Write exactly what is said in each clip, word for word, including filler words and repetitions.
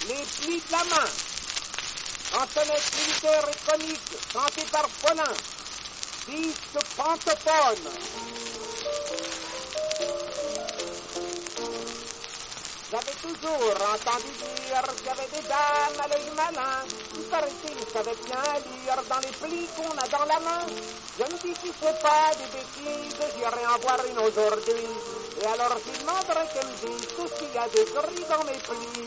les plis de la main, chansonnette militaire et comique, chantée par Paulin, disque Pantopone. J'avais toujours entendu dire qu'il y avait des dames à l'œil malin. Il paraît-il que savaient bien lire dans les plis qu'on a dans la main. Je me dis si c'est pas des bêtises, j'irai en voir une aujourd'hui. Et alors je demanderai qu'elle me dise tout ce qu'il y a d'écrit dans mes plis.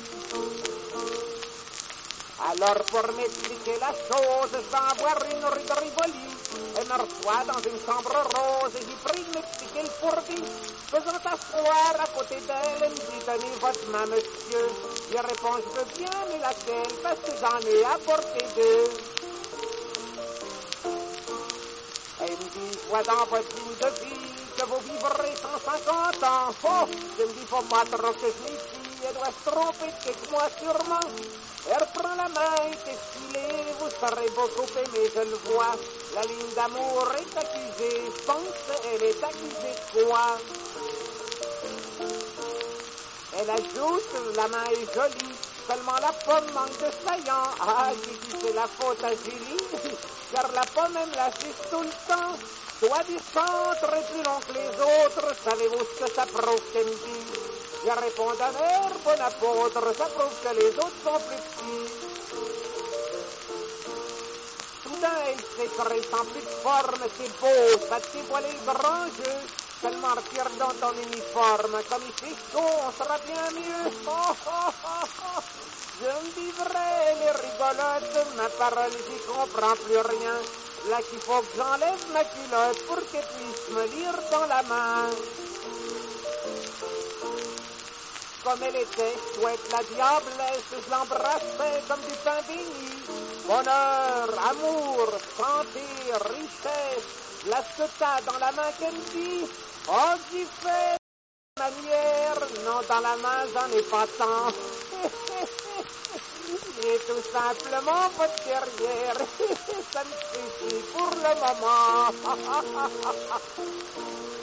Alors pour m'expliquer la chose, je vais en voir une rue de Rivoli. Elle me reçoit dans une chambre rose et j'y prie de m'expliquer le fourbi. Faisant asseoir à côté d'elle, elle me dit donnez votre main, monsieur. Je réponds je veux bien, mais laquelle, parce que j'en ai à portée deux. Elle me dit je vois dans votre ligne de vie que vous vivrez cent cinquante ans. Oh, je me dis faut pas trop que je m'y fie. Elle doit se tromper de quelques mois sûrement. Elle reprend la main et t'esquilée, vous serez beaucoup aimé, je le vois. La ligne d'amour est accusée, je pense elle est accusée de quoi? Elle ajoute, la main est jolie, seulement la pomme manque de saillant. Ah, j'ai dit c'est la faute à Julie, car la pomme elle me la suce tout le temps. Soit du centre et plus long que les autres, savez-vous ce que ça prouve qu'elle me dit? Je réponds d'un air bon apôtre, ça prouve que les autres sont plus petits. Soudain, elle s'effraie sans plus de forme, c'est beau, ça te dévoile le grand jeu. Seulement retire dans ton uniforme, comme il fait chaud, on sera bien mieux. Oh, oh, oh, oh. Je me dis vrai, elle est rigolote, ma parole, j'y comprends plus rien. Là qu'il faut que j'enlève ma culotte pour qu'elle puisse me lire dans la main. Comme elle était chouette, la diablesse, je l'embrassais comme du pain béni. Bonheur, amour, santé, richesse, la ce que t'as dans la main qu'elle me dit. Oh, j'y fais manière, non, dans la main, j'en ai pas tant. J'ai tout simplement pas de derrière. Ça me suffit pour le moment.